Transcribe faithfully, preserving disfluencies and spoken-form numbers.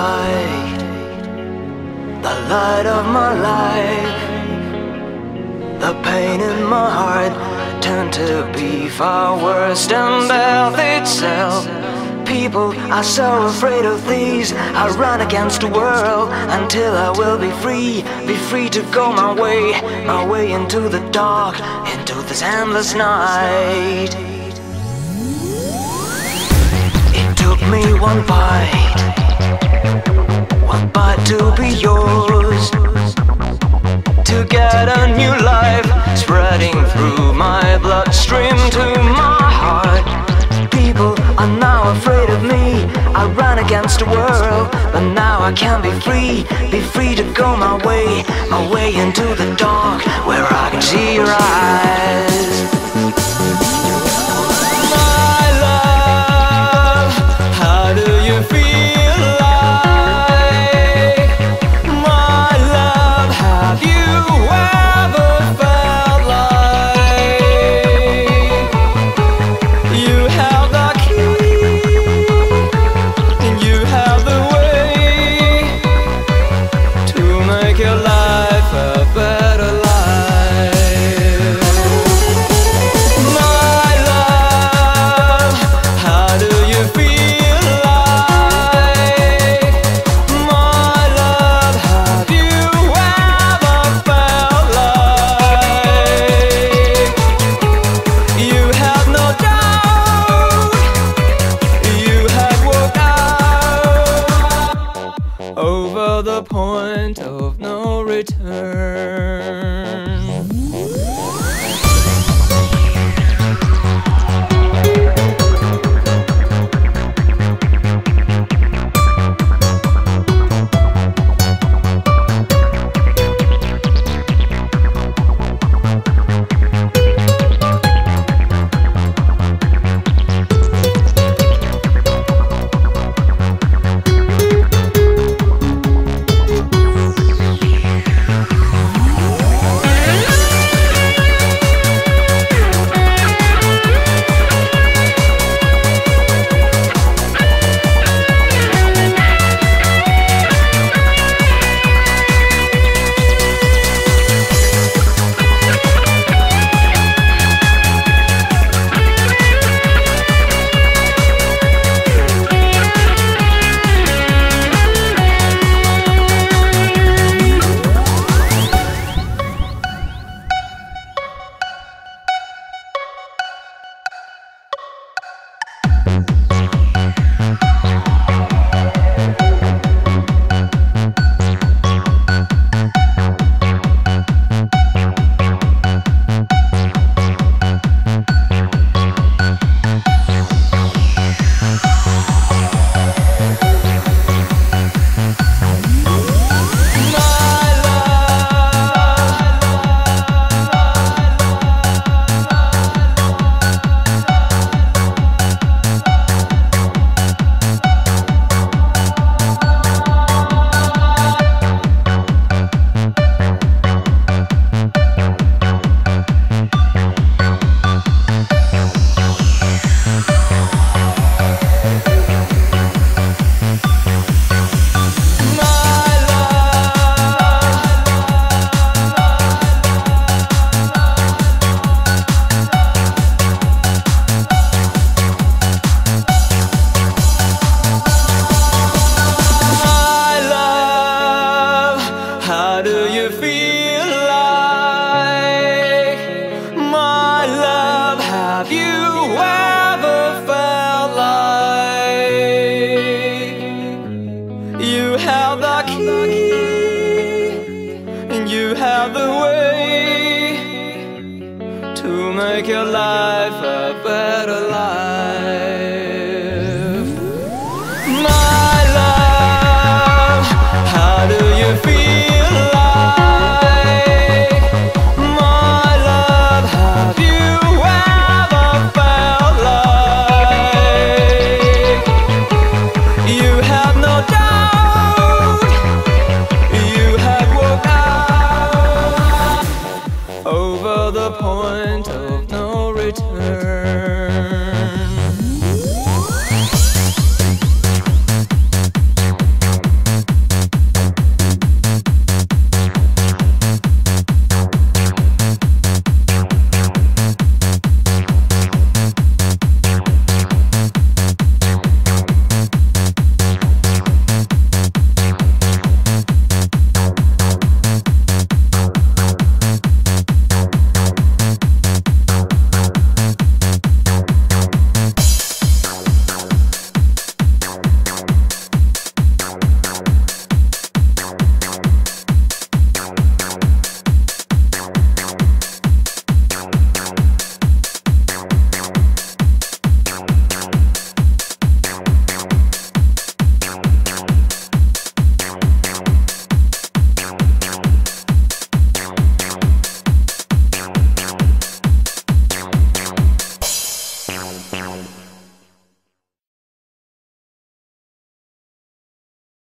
light, the light of my life. The pain in my heart turned to be far worse than death itself. People are so afraid of these. I run against the world until I will be free. Be free to go my way, my way into the dark, into this endless night. It took me one bite, one bite to be yours, to get a new life spreading through my bloodstream to my heart. People are now afraid of me. I run against the world, but now I can be free. Be free to go my way, my way into the dark, where I can see your eyes. My love, how do you feel like? My love, have you ever felt like you have the key and you have the way to make your life a better life? My love, how do you feel like? My love, have you ever felt like you have no doubt, you have walked out over the point of no return? How do you feel like? My love, have you ever felt like you have the key and you have the way to make your life a better life? My love, how do you feel? Over the point of no return.